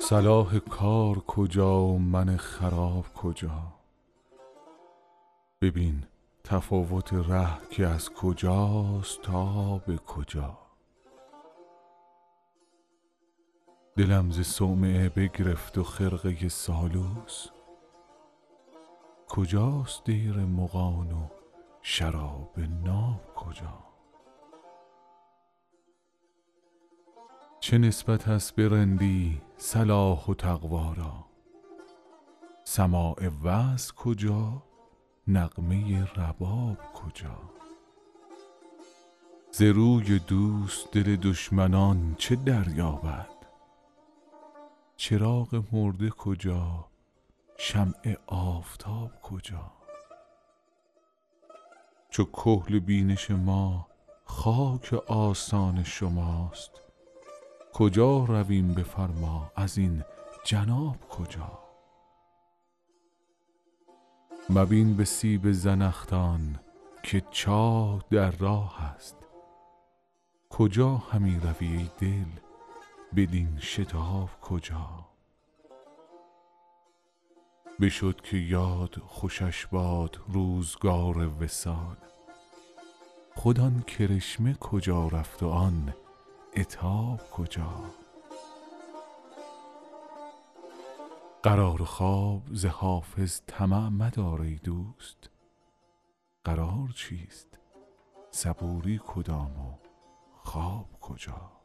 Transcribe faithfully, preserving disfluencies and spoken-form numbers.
صلاح کار کجا و من خراب کجا؟ ببین تفاوت ره که از کجاست تا به کجا. دلم ز صومعه بگرفت و خرقه سالوس، کجاست دیر مغان و شراب ناب کجا؟ چه نسبت است به رندی صلاح و تقوا را؟ سماع وعظ کجا نغمه رباب کجا؟ ز روی دوست دل دشمنان چه دریابد؟ چراغ مرده کجا شمع آفتاب کجا؟ چو کحل بینش ما خاک آستان شماست، کجا رویم بفرما از این جناب کجا؟ مبین به سیب زنخدان که چاه در راه است، کجا همی روی ای دل بدین شتاب کجا؟ بشد که یاد خوشش باد روزگار وصال، خود آن کرشمه کجا رفت و آن عتاب کجا؟ قرار خواب ز حافظ طمع مدار ای دوست، قرار چیست صبوری کدام و خواب کجا؟